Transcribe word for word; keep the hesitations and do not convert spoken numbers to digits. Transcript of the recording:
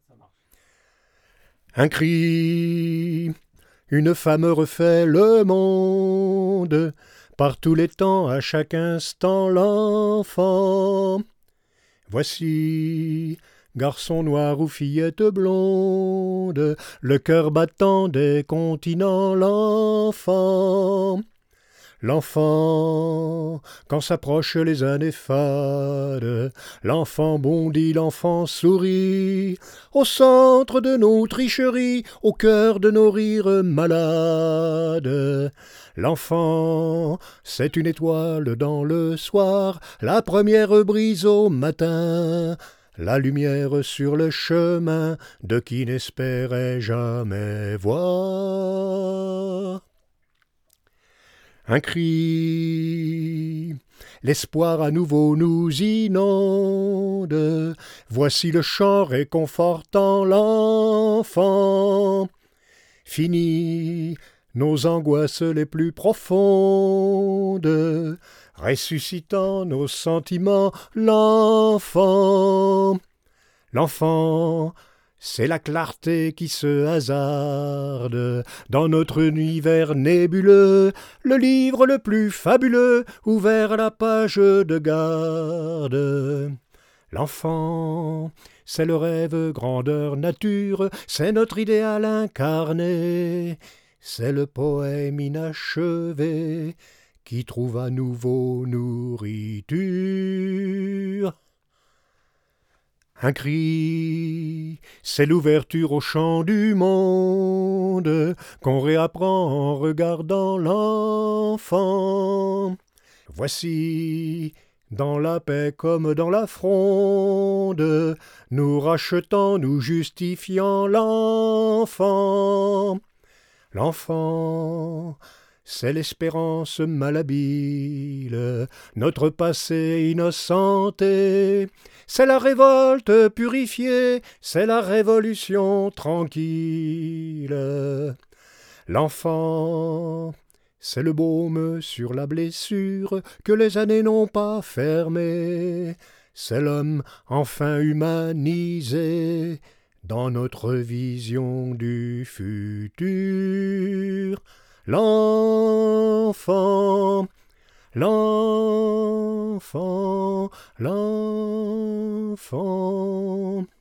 Un cri, une femme refait le monde, par tous les temps, à chaque instant, l'enfant. Voici, garçon noir ou fillette blonde, le cœur battant des continents, l'enfant. L'enfant, quand s'approchent les années fades, l'enfant bondit, l'enfant sourit, au centre de nos tricheries, au cœur de nos rires malades. L'enfant, c'est une étoile dans le soir, la première brise au matin, la lumière sur le chemin de qui n'espérait jamais voir. Un cri, l'espoir à nouveau nous inonde, voici le chant réconfortant l'enfant. Fini nos angoisses les plus profondes, ressuscitant nos sentiments, l'enfant. L'enfant, c'est la clarté qui se hasarde dans notre univers nébuleux, le livre le plus fabuleux ouvert à la page de garde. L'enfant, c'est le rêve grandeur nature, c'est notre idéal incarné, c'est le poème inachevé qui trouve à nouveau nourriture. Un cri, c'est l'ouverture au chant du monde qu'on réapprend en regardant l'enfant. Voici, dans la paix comme dans la fronde, nous rachetant, nous justifiant l'enfant. L'enfant, c'est l'espérance malhabile, notre passé innocenté. C'est la révolte purifiée, c'est la révolution tranquille. L'enfant, c'est le baume sur la blessure que les années n'ont pas fermée. C'est l'homme enfin humanisé dans notre vision du futur. L'enfant, l'enfant, l'enfant.